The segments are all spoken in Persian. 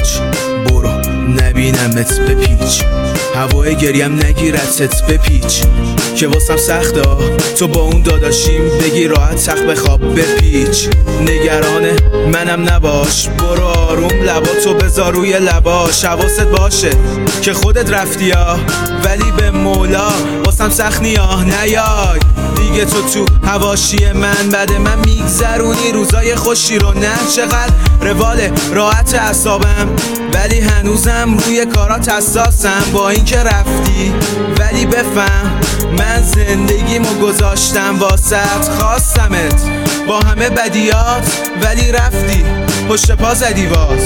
هیچ. برو نبینمت بپیچ، هوای گریم نگیرتت بپیچ که واسم سخته تو با اون داداشیم بگی راحت سخت بخواب بپیچ. نگران منم نباش، برو آروم لباتو بذار روی لباش. حواست باشه که خودت رفتی ولی به مولا واسم سخت نیای دیگه. تو حواشی من بعد من میگذرونی روزای خوشی رو. نه چقدر رواله راحت اعصابم ولی هنوزم روی کارات حساسم. با اینکه رفتی ولی بفهم من زندگیمو گذاشتم واسط. خواستمت با همه بدیات ولی رفتی پشت پا زدی باز.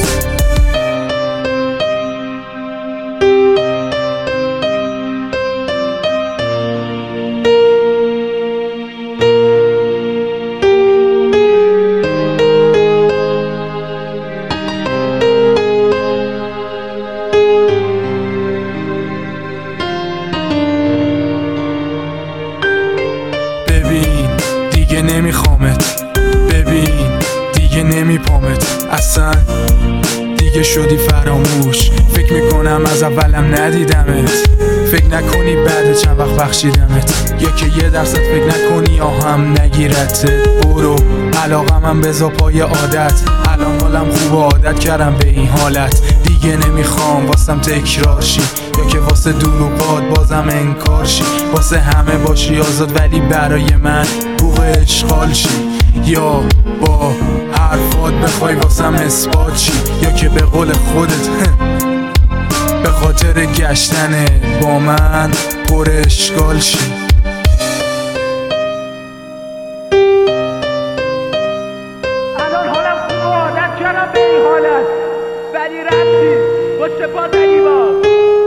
ببین دیگه نمیخوامت، ببین دیگه نمیپامت، اصلا دیگه شدی فراموش. فکر میکنم از اولم ندیدمت، فکر نکنی بعد چند وقت بخشیدمت، یا که 1% فکر نکنی یا هم نگیرتت. برو علاقمم بذار پای عادت، الان حالم خوب و عادت کردم به این حالت. دیگه نمیخوام واسم تکرار شی، یا که واسه دروغات بازم انکار شی. واسه همه باشی آزاد ولی برای من بوق اشغال شی، یا با حرفات بخوای واسم اثبات شی، یا که به قول خودت به خاطر گشتن با من پر اشغال شی. الان حالم خوب و عادت کردم به این حالت ولی رفتی پشت پا زدی باز.